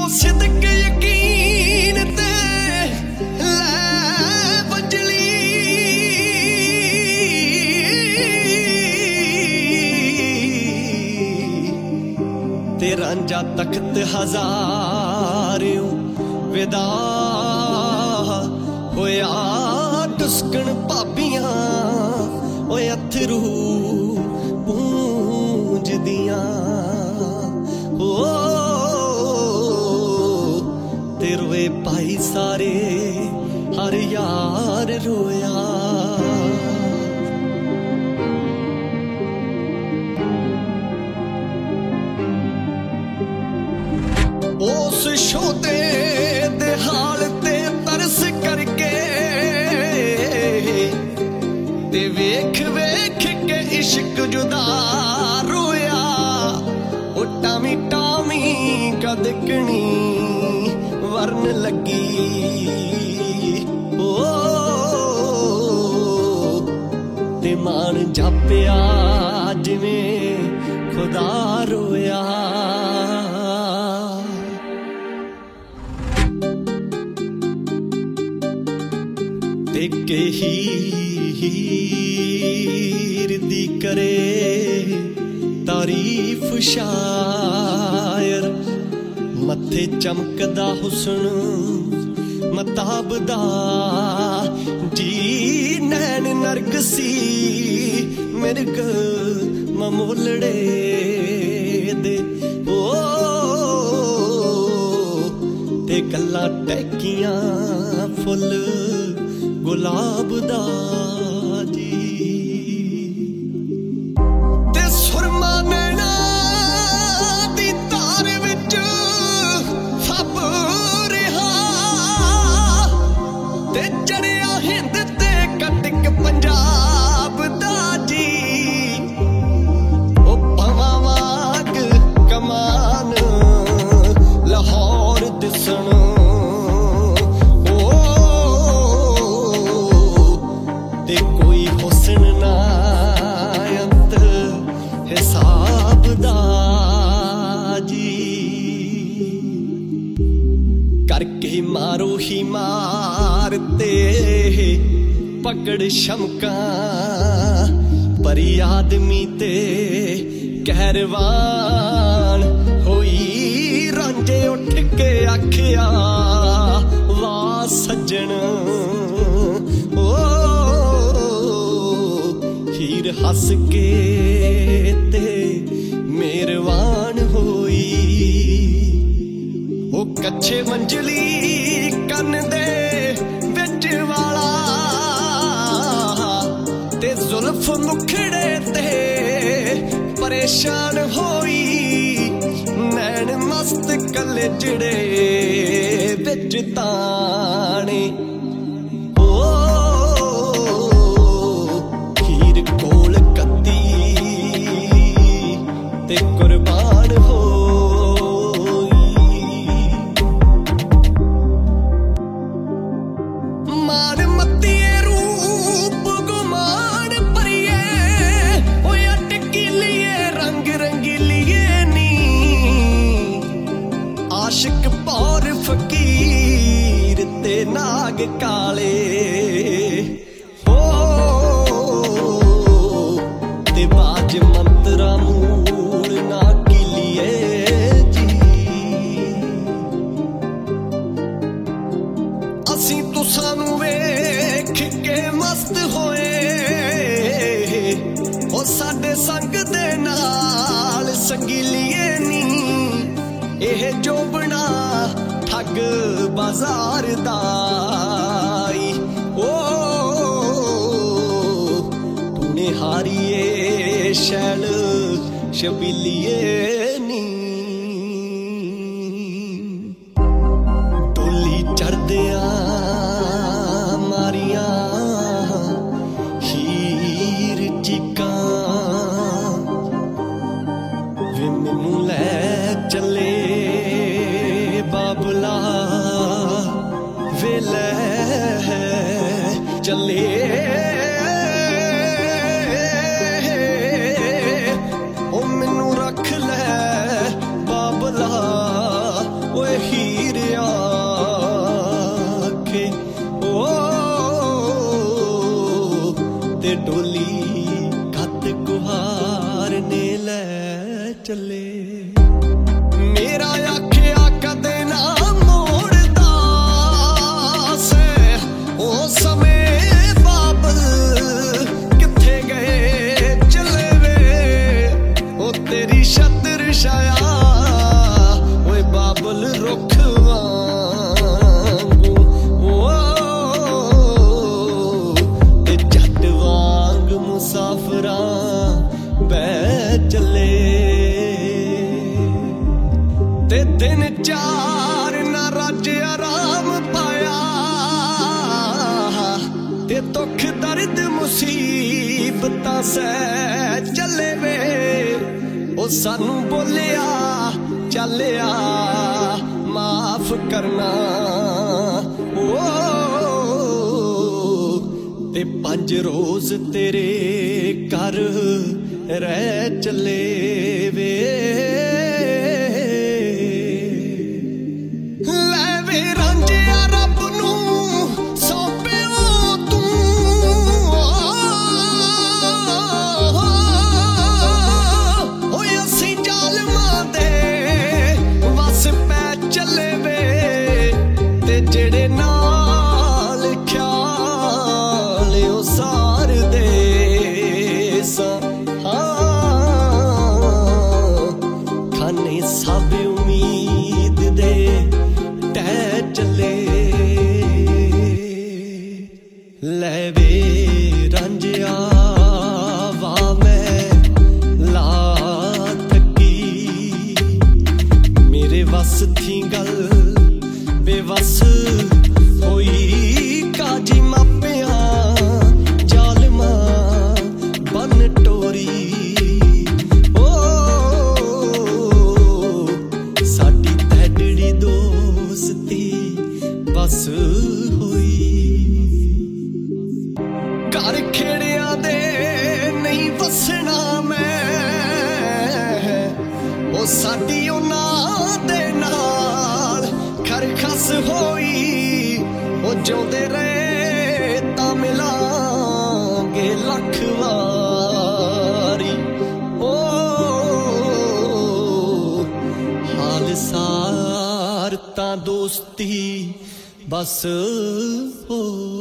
सिदक यकीन ते लै बजली ते रांझा तख्त हजारों विदा होया टुस्कन भाबियां ओए अथरू पूंजदियां ते रोए भाई सारे हर यार रोया उस छोटे दे हाल ते तरस करके ते वेख वेख के इश्क जुदा रोया ओ टामी टामी कदकनी वरन लगी ओ ते मान जापिया जिवें खुदा रोया ते के हीर दी करे तारीफ शायर मथे चमकदा हुसन मताबदा जी नैन नरगसी मिर्ग ममोलड़े दे ओ ते गल्लां टैकियां फुल गुलाब दा जी ते सुरमा नैना दी तार विच फब रहा ते चढ़िया हिंद ते कटक पंजाब दा जी ओ पवा वाग कमान लाहौर दिसन कोई हुसन ना अंत हिसाब दा जी करके मारो ही मारते पकड़ शमका परी आदमी ते कहरवान होई रांझे उठ के आखिया वाह सज्जन हीर हस के ते मेहरबान होई ओ कच्चे मंजली कन दे विच वाला ते जुल्फ मुखड़े ते परेशान होई नैन मस्त कलेजड़े विच ताने ते कुर्बान होई मान मत्तिए रूप गुमान परिए ओए अटकीलिए रंग रंगीलिए नी आशिक पौर फकीर ते नाग काले हो ते बाज मंतरा ना किलिए जी असी तुसानू वेख के मस्त होए ओ साडे संग दे नाल संगीलिए नी एह जो बना ठग बाजार दाई ओ तूने हारिए शैल शबीलिए नी डोली चढ़दिया मारिया हीर चीका वे मैनू लै चले बाबला वे लै चले ओ मैनू रख लै बाबला ओए ही ते डोली कद कुहार ने लै चले मेरा आखिया कदे ना मोड़दा से ओ समय बाबल किथे गए चले वे ओ तेरी छतर छाया ओए बाबल रुख वांगू ते जट वांग मुसाफरां बह चले ते दिन चार ना रज आराम पाया ते दुख दर्द मुसीबतां सह चले वे ओ सानू बोलिया चलिया माफ करना ओ ते 5 रोज तेरे घर रह चले वे लै वे रांझिया रब नू सौंपियो तू ओए असीं जालमां दे वस पै चले वे ते जेड़े नाल ख्याल ओ सार दे खाने सब उम्मीद दे तै चले लै वे रांझिया वा मैं ला थकी मेरे वस थी गल बेवस होई काजी मापिया जालमा बन टोरी ओ साडी तैडड़ी दोस्ती बस होई घर खेड़िया दे नहीं वसना मैं ओ साडी उन्हां दे नाल खरखस होई ओ जिउंदे रहे तां मिलांगे लख वारी ओ हाल सार तां दोस्ती बस हो